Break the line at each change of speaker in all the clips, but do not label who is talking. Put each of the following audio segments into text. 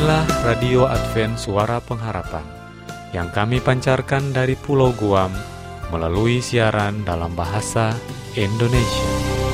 Inilah Radio Advent Suara Pengharapan yang kami pancarkan dari Pulau Guam melalui siaran dalam bahasa Indonesia.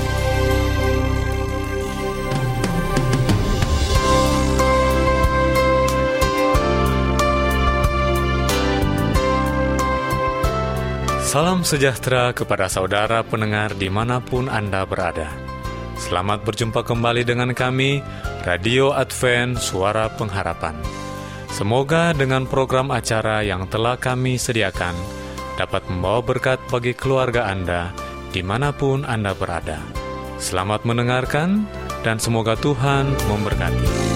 Salam sejahtera kepada saudara pendengar dimanapun Anda berada. Selamat berjumpa kembali dengan kami, Radio Advent Suara Pengharapan. Semoga dengan program acara yang telah kami sediakan dapat membawa berkat bagi keluarga Anda dimanapun Anda berada. Selamat mendengarkan dan semoga Tuhan memberkati.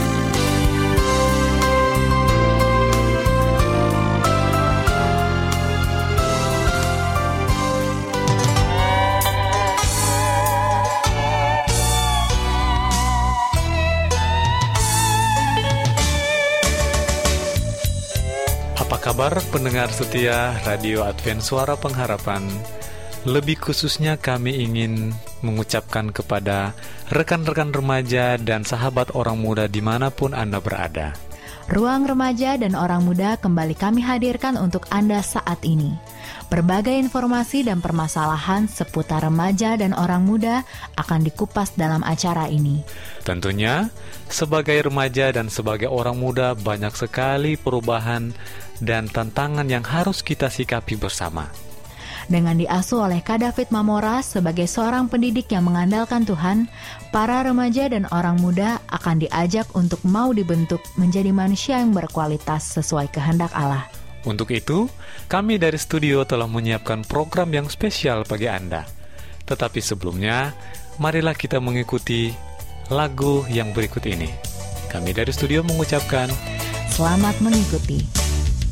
Apa kabar pendengar setia Radio Advent Suara Pengharapan? Lebih khususnya kami ingin mengucapkan kepada rekan-rekan remaja dan sahabat orang muda dimanapun Anda berada.
Ruang Remaja dan Orang Muda kembali kami hadirkan untuk Anda saat ini. Berbagai informasi dan permasalahan seputar remaja dan orang muda akan dikupas dalam acara ini.
Tentunya, sebagai remaja dan sebagai orang muda banyak sekali perubahan dan tantangan yang harus kita sikapi bersama.
Dengan diasuh oleh Kak David Mamora sebagai seorang pendidik yang mengandalkan Tuhan, para remaja dan orang muda akan diajak untuk mau dibentuk menjadi manusia yang berkualitas sesuai kehendak Allah.
Untuk itu, kami dari studio telah menyiapkan program yang spesial bagi Anda. Tetapi sebelumnya, marilah kita mengikuti lagu yang berikut ini. Kami dari studio mengucapkan
selamat mengikuti.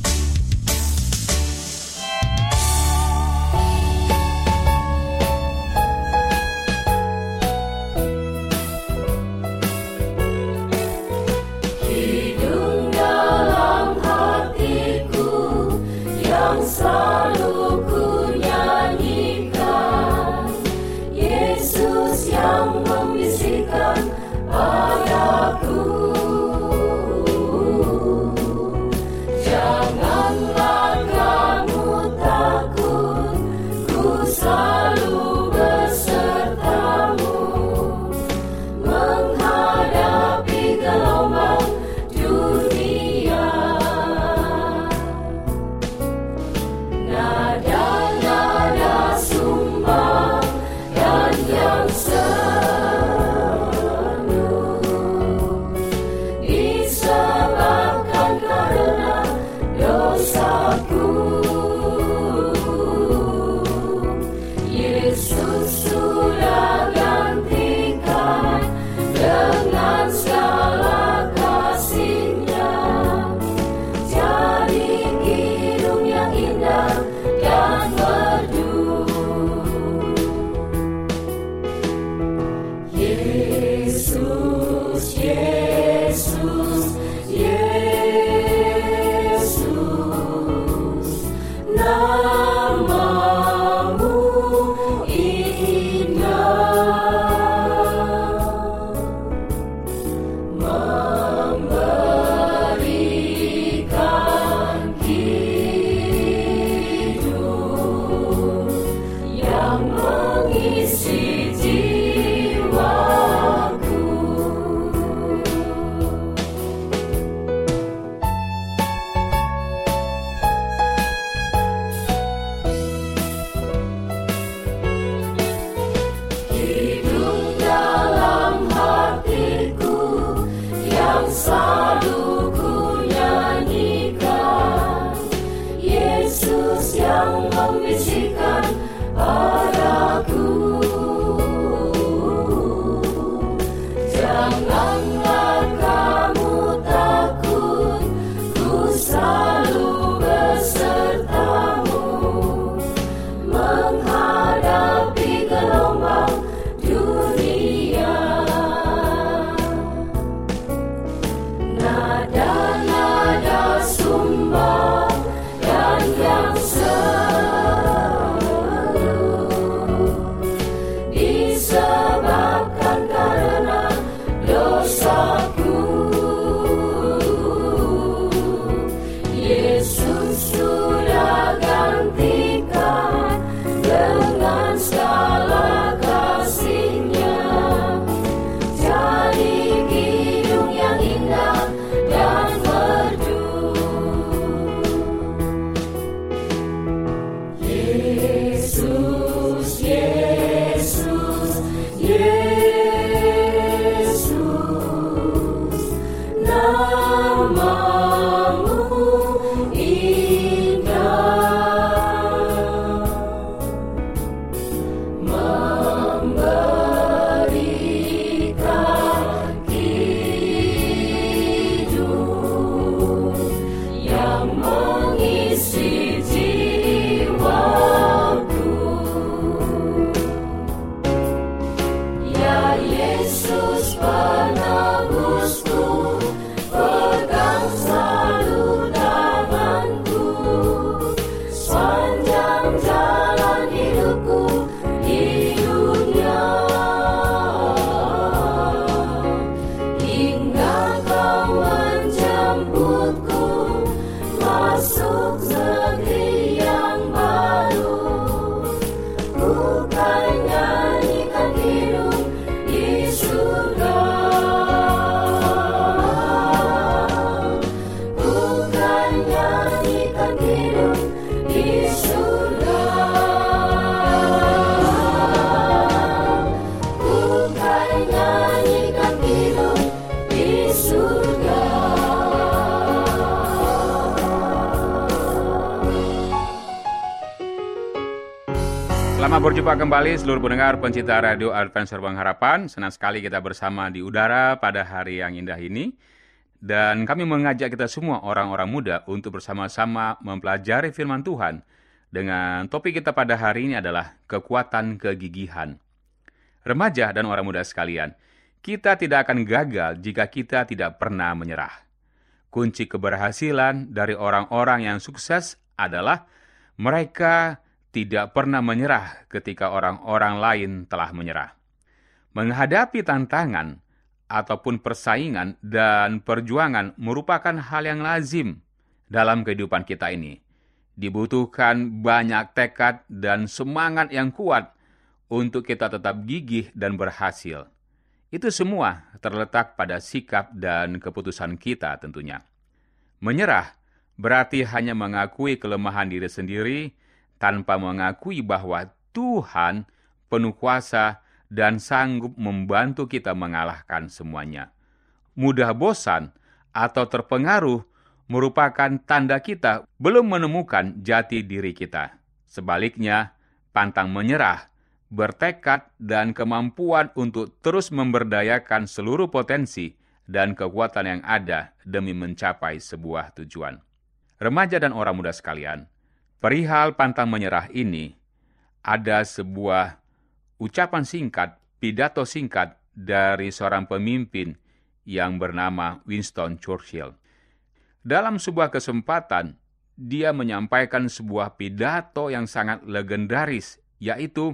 Selalu ku nyanyikan Yesus yang membisikkan padaku, janganlah kamu takut, ku selalu besertamu menghadapi gelombang dunia. Nada-nada sumbang dan yang senyum disebabkan karena dosaku. Yesus sudah gantikan dengan segala kasih-Nya, jadi hidung yang indah dan merdu. Yesus, Yesus, Yesus, namamu indah, memberikan hidup yang mengisi jiwaku. Hidup dalam hatiku yang selalu ku nyanyikan Yesus yang membisikkan padaku, janganlah kamu takut, ku selalu besertamu menghadapi gelombang dunia. Nada surga.
Selamat berjumpa kembali seluruh pendengar pencinta Radio Advent Suara Pengharapan. Senang sekali kita bersama di udara pada hari yang indah ini. Dan kami mengajak kita semua orang-orang muda untuk bersama-sama mempelajari firman Tuhan. Dengan topik kita pada hari ini adalah kekuatan kegigihan. Remaja dan orang muda sekalian, kita tidak akan gagal jika kita tidak pernah menyerah. Kunci keberhasilan dari orang-orang yang sukses adalah mereka tidak pernah menyerah ketika orang-orang lain telah menyerah. Menghadapi tantangan ataupun persaingan dan perjuangan merupakan hal yang lazim dalam kehidupan kita ini. Dibutuhkan banyak tekad dan semangat yang kuat untuk kita tetap gigih dan berhasil. Itu semua terletak pada sikap dan keputusan kita tentunya. Menyerah berarti hanya mengakui kelemahan diri sendiri tanpa mengakui bahwa Tuhan penuh kuasa dan sanggup membantu kita mengalahkan semuanya. Mudah bosan atau terpengaruh merupakan tanda kita belum menemukan jati diri kita. Sebaliknya, pantang menyerah, bertekad dan kemampuan untuk terus memberdayakan seluruh potensi dan kekuatan yang ada demi mencapai sebuah tujuan. Remaja dan orang muda sekalian, perihal pantang menyerah ini, ada sebuah ucapan singkat, pidato singkat dari seorang pemimpin yang bernama Winston Churchill. Dalam sebuah kesempatan, dia menyampaikan sebuah pidato yang sangat legendaris, yaitu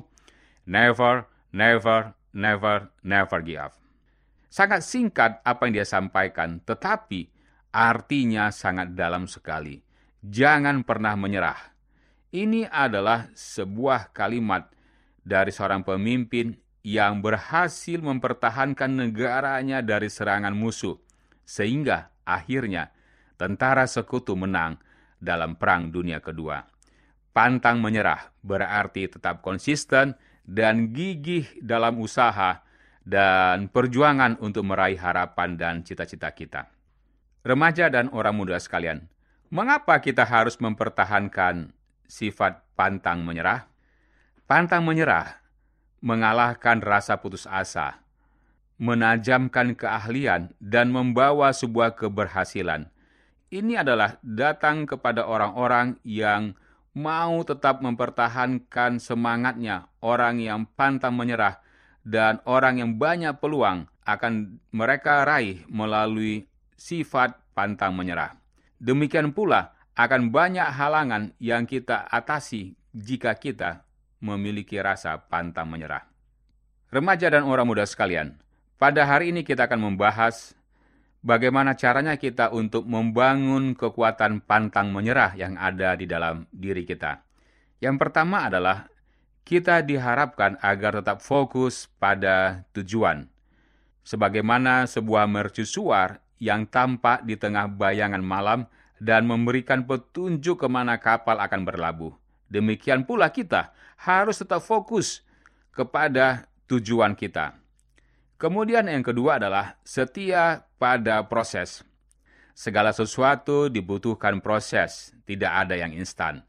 Never, never, never, never give up. Sangat singkat apa yang dia sampaikan, tetapi artinya sangat dalam sekali. Jangan pernah menyerah. Ini adalah sebuah kalimat dari seorang pemimpin yang berhasil mempertahankan negaranya dari serangan musuh, sehingga akhirnya tentara sekutu menang dalam Perang Dunia Kedua. Pantang menyerah berarti tetap konsisten dan gigih dalam usaha dan perjuangan untuk meraih harapan dan cita-cita kita. Remaja dan orang muda sekalian, mengapa kita harus mempertahankan sifat pantang menyerah? Pantang menyerah mengalahkan rasa putus asa, menajamkan keahlian, dan membawa sebuah keberhasilan. Ini adalah datang kepada orang-orang yang mau tetap mempertahankan semangatnya, orang yang pantang menyerah, dan orang yang banyak peluang akan mereka raih melalui sifat pantang menyerah. Demikian pula, akan banyak halangan yang kita atasi jika kita memiliki rasa pantang menyerah. Remaja dan orang muda sekalian, pada hari ini kita akan membahas bagaimana caranya kita untuk membangun kekuatan pantang menyerah yang ada di dalam diri kita. Yang pertama adalah kita diharapkan agar tetap fokus pada tujuan. Sebagaimana sebuah mercusuar yang tampak di tengah bayangan malam dan memberikan petunjuk kemana kapal akan berlabuh. Demikian pula kita harus tetap fokus kepada tujuan kita. Kemudian yang kedua adalah setia pada proses. Segala sesuatu dibutuhkan proses, tidak ada yang instan.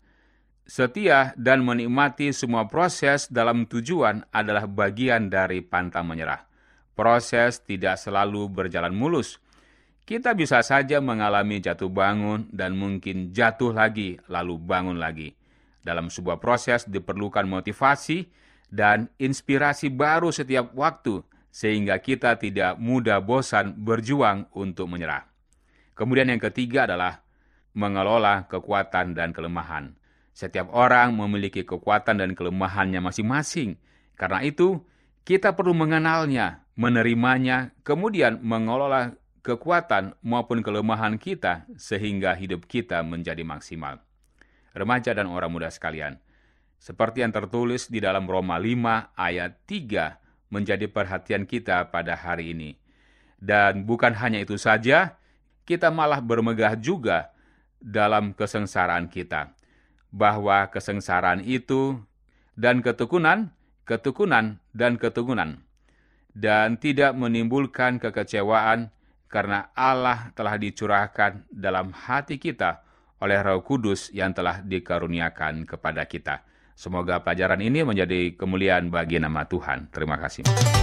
Setia dan menikmati semua proses dalam tujuan adalah bagian dari pantang menyerah. Proses tidak selalu berjalan mulus. Kita bisa saja mengalami jatuh bangun dan mungkin jatuh lagi, lalu bangun lagi. Dalam sebuah proses diperlukan motivasi dan inspirasi baru setiap waktu, sehingga kita tidak mudah bosan berjuang untuk menyerah. Kemudian yang ketiga adalah mengelola kekuatan dan kelemahan. Setiap orang memiliki kekuatan dan kelemahannya masing-masing. Karena itu, kita perlu mengenalnya, menerimanya, kemudian mengelola kekuatan maupun kelemahan kita sehingga hidup kita menjadi maksimal. Remaja dan orang muda sekalian, seperti yang tertulis di dalam Roma 5 ayat 3 menjadi perhatian kita pada hari ini. Dan bukan hanya itu saja, kita malah bermegah juga dalam kesengsaraan kita. Bahwa kesengsaraan itu dan ketekunan, dan tidak menimbulkan kekecewaan karena Allah telah dicurahkan dalam hati kita oleh Roh Kudus yang telah dikaruniakan kepada kita. Semoga pelajaran ini menjadi kemuliaan bagi nama Tuhan. Terima kasih.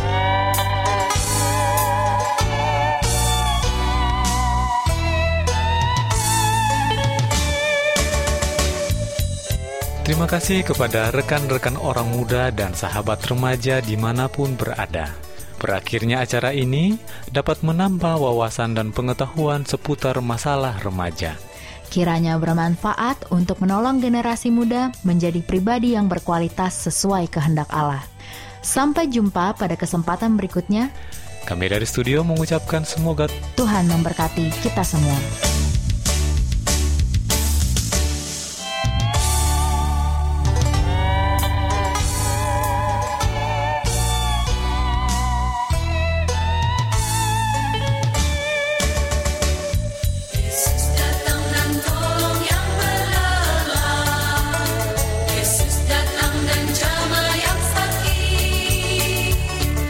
Terima kasih kepada rekan-rekan orang muda dan sahabat remaja dimanapun berada. Berakhirnya acara ini dapat menambah wawasan dan pengetahuan seputar masalah remaja.
Kiranya bermanfaat untuk menolong generasi muda menjadi pribadi yang berkualitas sesuai kehendak Allah. Sampai jumpa pada kesempatan berikutnya.
Kami dari studio mengucapkan semoga
Tuhan memberkati kita semua.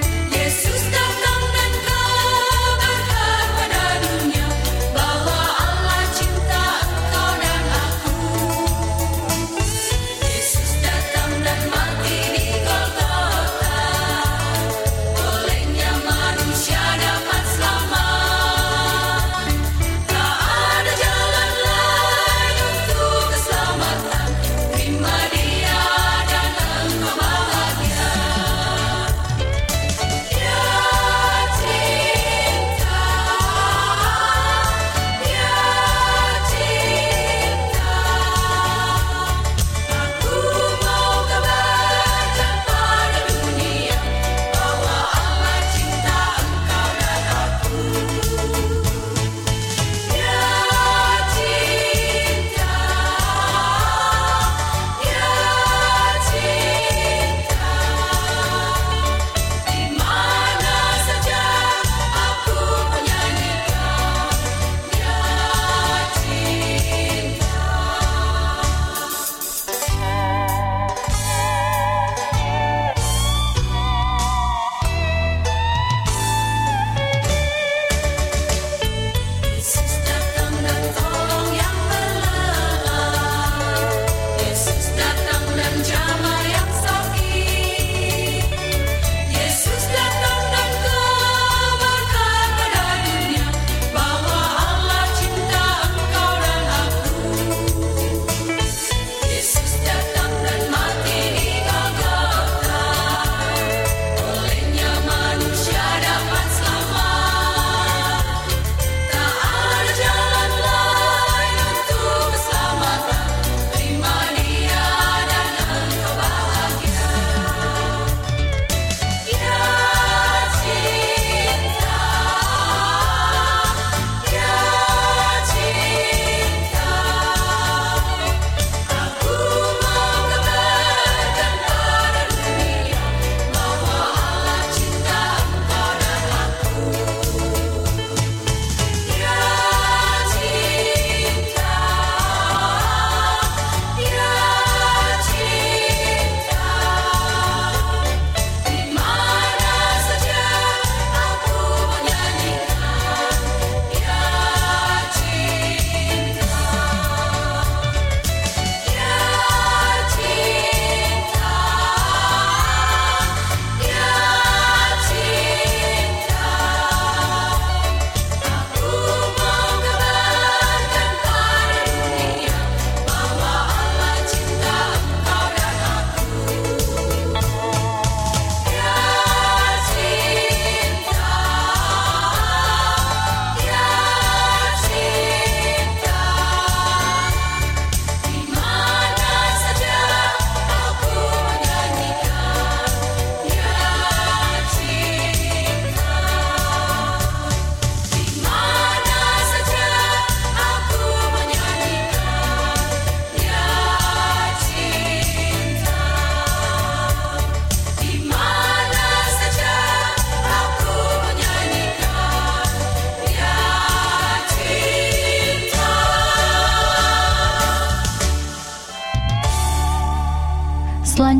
Yesus datang dan kabarkan pada dunia bahwa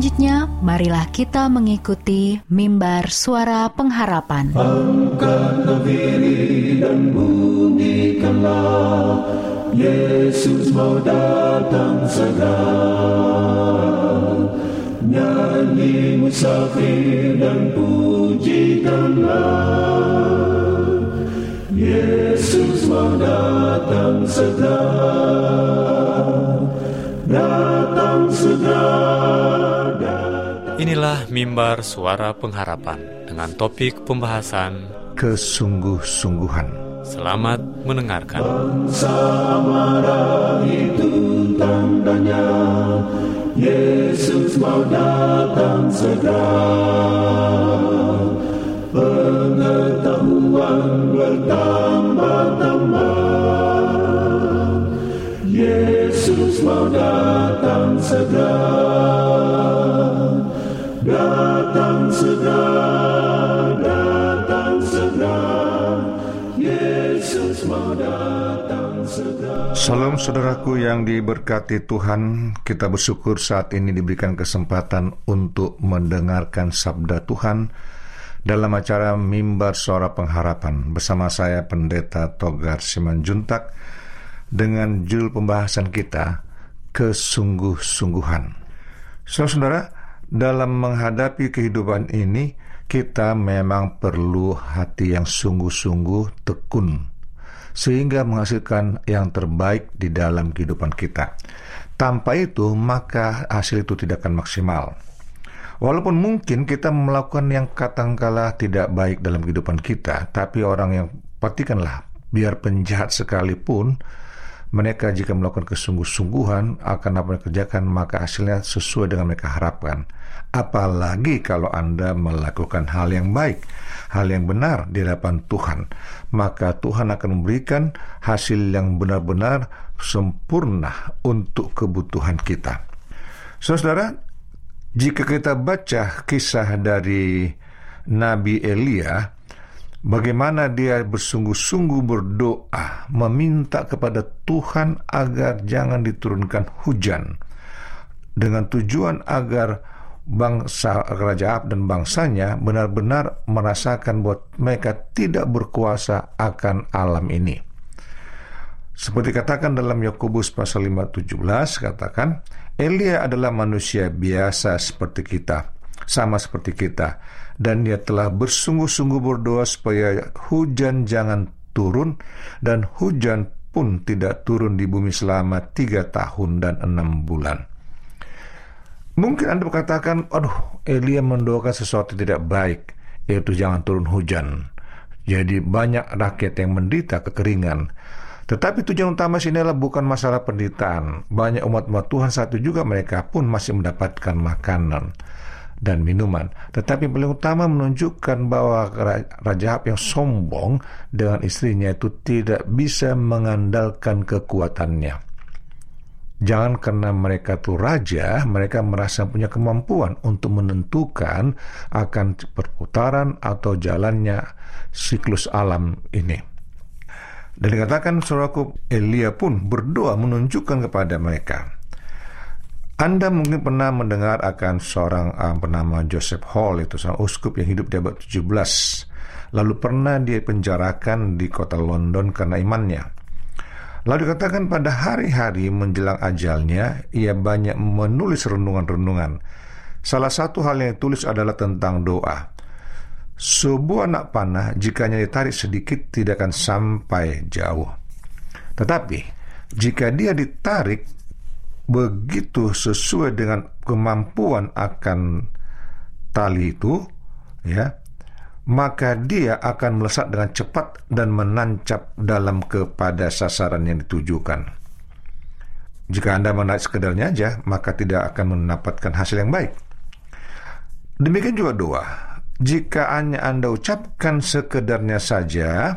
selanjutnya, marilah kita mengikuti Mimbar Suara Pengharapan.
Angkatlah diri dan bunyikanlah, Yesus mau datang segera. Nyanyi musafir dan pujikanlah, Yesus mau datang segera. Datang segera, datang.
Inilah Mimbar Suara Pengharapan dengan topik pembahasan
kesungguh-sungguhan.
Selamat mendengarkan.
Bangsa marah itu tandanya, Yesus mau datang segera. Pengetahuan bertambah-tambah, Yesus mau datang segera. Datang segera, datang segera, Yesus mau datang segera.
Salam saudaraku yang diberkati Tuhan, kita bersyukur saat ini diberikan kesempatan untuk mendengarkan sabda Tuhan dalam acara Mimbar Suara Pengharapan bersama saya Pendeta Togar Simanjuntak dengan judul pembahasan kita kesungguh-sungguhan. Saudara, dalam menghadapi kehidupan ini kita memang perlu hati yang sungguh-sungguh tekun sehingga menghasilkan yang terbaik di dalam kehidupan kita. Tanpa itu maka hasil itu tidak akan maksimal. Walaupun mungkin kita melakukan yang kadangkala tidak baik dalam kehidupan kita, tapi orang yang perhatikanlah, biar penjahat sekalipun, mereka jika melakukan kesungguh-sungguhan akan apa yang kerjakan, maka hasilnya sesuai dengan mereka harapkan. Apalagi kalau Anda melakukan hal yang baik, hal yang benar di hadapan Tuhan, maka Tuhan akan memberikan hasil yang benar-benar sempurna untuk kebutuhan kita. Saudara, jika kita baca kisah dari Nabi Elia, bagaimana dia bersungguh-sungguh berdoa, meminta kepada Tuhan agar jangan diturunkan hujan, dengan tujuan agar bangsa Raja Ahab dan bangsanya benar-benar merasakan bahwa mereka tidak berkuasa akan alam ini. Seperti katakan dalam Yakobus pasal 5:17, katakan, Elia adalah manusia biasa seperti kita, sama seperti kita, dan dia telah bersungguh-sungguh berdoa supaya hujan jangan turun, dan hujan pun tidak turun di bumi selama 3 tahun dan 6 bulan. Mungkin Anda berkatakan, aduh, Elia mendoakan sesuatu tidak baik, yaitu jangan turun hujan. Jadi banyak rakyat yang menderita kekeringan. Tetapi tujuan utama sini adalah bukan masalah penderitaan. Banyak umat-umat Tuhan saat itu juga mereka pun masih mendapatkan makanan dan minuman. Tetapi yang paling utama menunjukkan bahwa Raja Ahab yang sombong dengan istrinya itu tidak bisa mengandalkan kekuatannya. Jangan karena mereka itu raja, mereka merasa punya kemampuan untuk menentukan akan perputaran atau jalannya siklus alam ini. Dan dikatakan saudaraku, Elia pun berdoa menunjukkan kepada mereka. Anda mungkin pernah mendengar akan seorang bernama Joseph Hall, itu seorang uskup yang hidup di abad 17. Lalu pernah dia penjarakan di kota London karena imannya. Lalu dikatakan pada hari-hari menjelang ajalnya, ia banyak menulis renungan-renungan. Salah satu hal yang ditulis adalah tentang doa. Sebuah anak panah jikanya ditarik sedikit tidak akan sampai jauh. Tetapi jika dia ditarik begitu sesuai dengan kemampuan akan tali itu, ya, maka dia akan melesat dengan cepat dan menancap dalam kepada sasaran yang ditujukan. Jika Anda menarik sekedarnya aja, maka tidak akan mendapatkan hasil yang baik. Demikian juga doa. Jika hanya Anda ucapkan sekedarnya saja,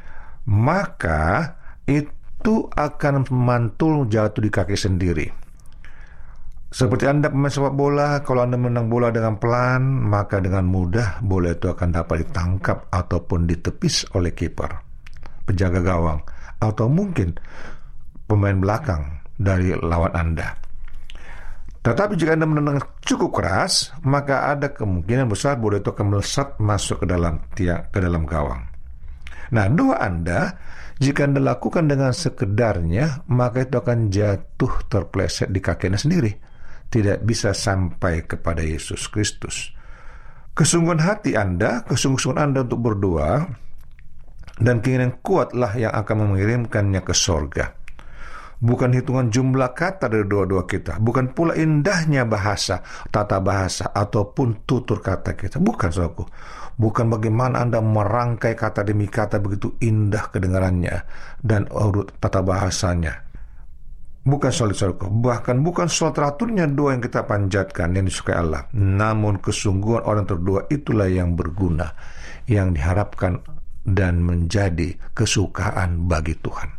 maka itu akan memantul jatuh di kaki sendiri. Seperti Anda pemain sepak bola, kalau Anda menang bola dengan pelan, maka dengan mudah bola itu akan dapat ditangkap ataupun ditepis oleh kiper, penjaga gawang, atau mungkin pemain belakang dari lawan Anda. Tetapi jika Anda menentang cukup keras, maka ada kemungkinan besar bola itu akan melesat masuk ke dalam gawang. Nah, doa Anda, jika Anda lakukan dengan sekedarnya, maka itu akan jatuh terpeleset di kaki Anda sendiri. Tidak bisa sampai kepada Yesus Kristus. Kesungguhan hati Anda, kesungguhan Anda untuk berdoa, dan keinginan kuatlah yang akan mengirimkannya ke sorga. Bukan hitungan jumlah kata dari doa-doa kita. Bukan pula indahnya bahasa, tata bahasa, ataupun tutur kata kita. Bukan, saudaraku. Bukan bagaimana Anda merangkai kata demi kata begitu indah kedengarannya dan urut tata bahasanya. Bukan soal itu, saudaraku. Bahkan bukan soal teraturnya doa yang kita panjatkan yang disukai Allah. Namun kesungguhan orang terdoa itulah yang berguna, yang diharapkan dan menjadi kesukaan bagi Tuhan.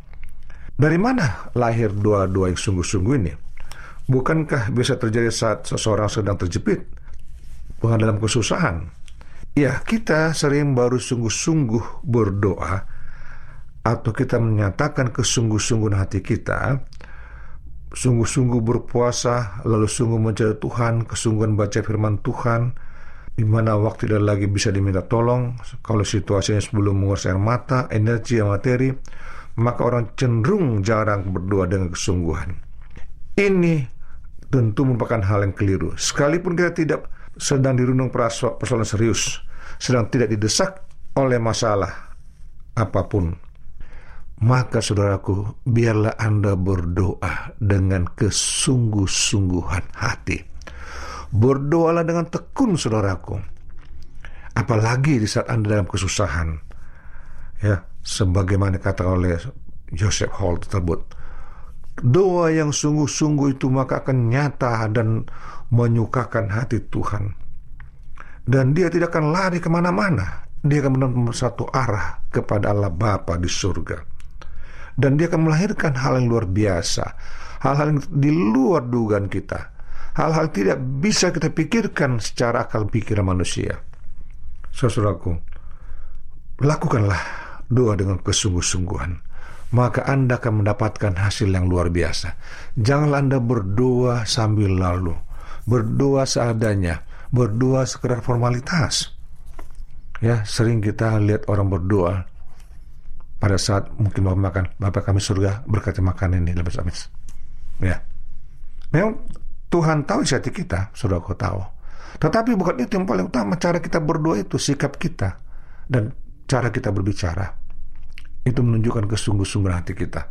Dari mana lahir doa-doa yang sungguh-sungguh ini? Bukankah bisa terjadi saat seseorang sedang terjepit dalam kesusahan? Ya, kita sering baru sungguh-sungguh berdoa, atau kita menyatakan kesungguh-sungguhan hati kita, sungguh-sungguh berpuasa, lalu sungguh mencari Tuhan, kesungguhan baca firman Tuhan, di mana waktu tidak lagi bisa diminta tolong. Kalau situasinya sebelum menguras air mata, energi, dan materi, maka orang cenderung jarang berdoa dengan kesungguhan. Ini tentu merupakan hal yang keliru. Sekalipun kita tidak sedang dirundung persoalan serius, sedang tidak didesak oleh masalah apapun, maka saudaraku, biarlah Anda berdoa dengan kesungguh-sungguhan hati. Berdoalah dengan tekun, saudaraku. Apalagi di saat Anda dalam kesusahan. Ya, sebagaimana kata oleh Joseph Hall tersebut, doa yang sungguh-sungguh itu maka akan nyata dan menyukakan hati Tuhan. Dan dia tidak akan lari kemana-mana. Dia akan menempuh satu arah kepada Allah Bapa di surga. Dan dia akan melahirkan hal yang luar biasa, hal-hal yang di luar dugaan kita, hal-hal tidak bisa kita pikirkan secara akal pikiran manusia. Saudaraku, lakukanlah doa dengan kesungguh-sungguhan, maka Anda akan mendapatkan hasil yang luar biasa. Janganlah Anda berdoa sambil lalu, berdoa seadanya, berdoa sekedar formalitas. Ya, sering kita lihat orang berdoa pada saat mungkin mau makan, Bapa kami surga, berkati makan ini, lepas. Ya, memang Tuhan tahu isi hati kita, sudah kau tahu. Tetapi bukan itu yang paling utama. Cara kita berdoa itu, sikap kita dan cara kita berbicara, itu menunjukkan kesungguh-sungguhan hati kita.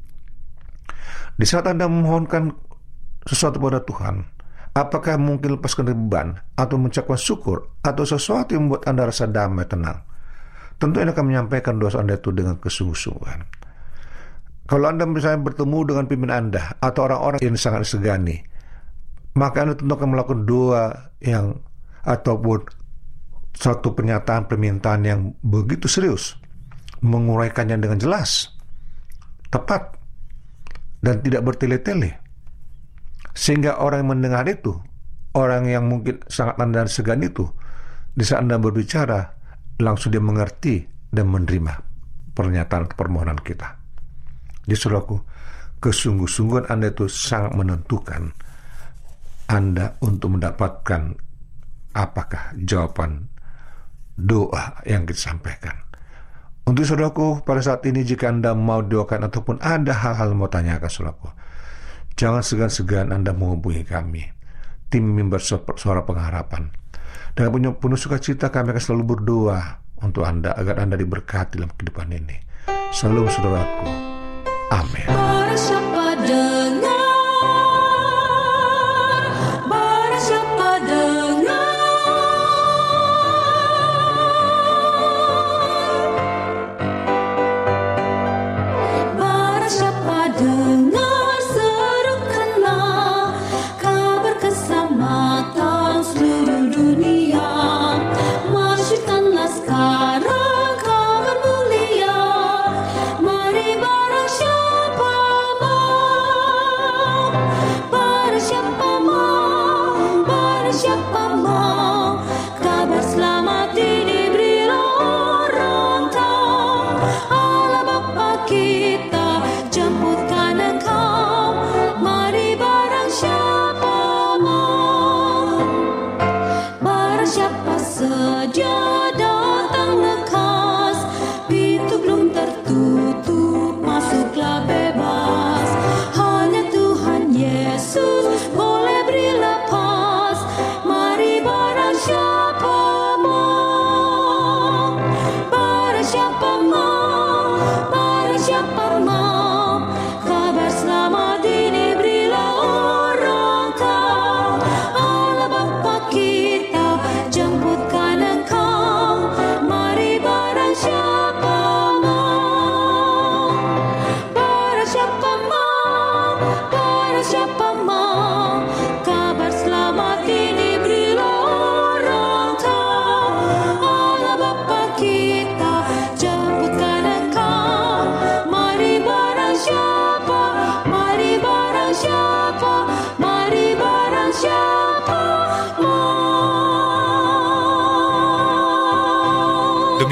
Di saat Anda memohonkan sesuatu pada Tuhan, apakah mungkin lepaskan beban, atau mengucapkan syukur, atau sesuatu yang membuat Anda rasa damai, tenang? Tentu Anda akan menyampaikan doa Anda itu dengan kesungguh-sungguhan. Kalau Anda misalnya bertemu dengan pimpin Anda, atau orang-orang yang sangat disegani, maka Anda tentu akan melakukan doa yang, ataupun satu pernyataan permintaan yang begitu serius, menguraikannya dengan jelas, tepat, dan tidak bertele-tele, sehingga orang yang mendengar itu, orang yang mungkin sangat Anda segan itu, di saat Anda berbicara, langsung dia mengerti dan menerima pernyataan permohonan kita. Jadi saudaraku, kesungguh-sungguhan Anda itu sangat menentukan Anda untuk mendapatkan apakah jawaban doa yang kita sampaikan. Untuk saudaraku, pada saat ini jika Anda mau doakan ataupun ada hal-hal mau tanyakan, saudaraku, jangan segan-segan Anda menghubungi kami, tim Mimbar Suara Pengharapan. Dengan penuh sukacita kami akan selalu berdoa untuk Anda agar Anda diberkati dalam kehidupan ini. Salam, saudaraku. Amin.
Barang siapa dengar, barang siapa dengar, barang siapa dengar, serukanlah kabar keselamatan seluruh dunia. Masyurkanlah sekarang kabar mulia. Mari barang siapa mau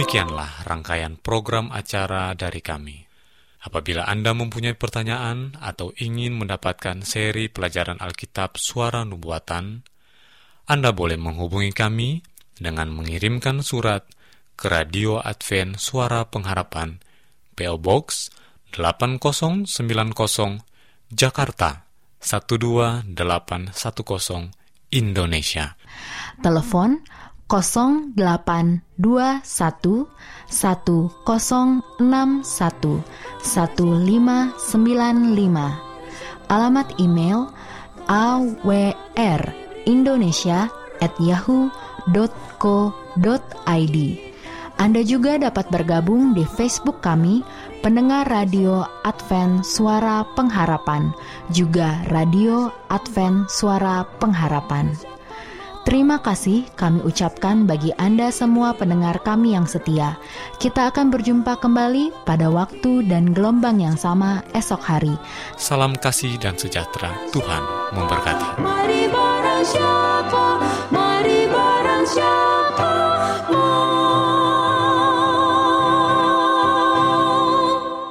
Demikianlah rangkaian program acara dari kami. Apabila Anda mempunyai pertanyaan atau ingin mendapatkan seri pelajaran Alkitab Suara Nubuatan, Anda boleh menghubungi kami dengan mengirimkan surat ke Radio Advent Suara Pengharapan, P.O. Box 8090, Jakarta 12810, Indonesia.
Telepon 0821 1061 1595. Alamat email awrindonesia@yahoo.co.id. Anda juga dapat bergabung di Facebook kami, Pendengar Radio Advent Suara Pengharapan, juga Radio Advent Suara Pengharapan. Terima kasih kami ucapkan bagi Anda semua pendengar kami yang setia. Kita akan berjumpa kembali pada waktu dan gelombang yang sama esok hari.
Salam kasih dan sejahtera. Tuhan memberkati.
Mari barang siapa, mari barang siapa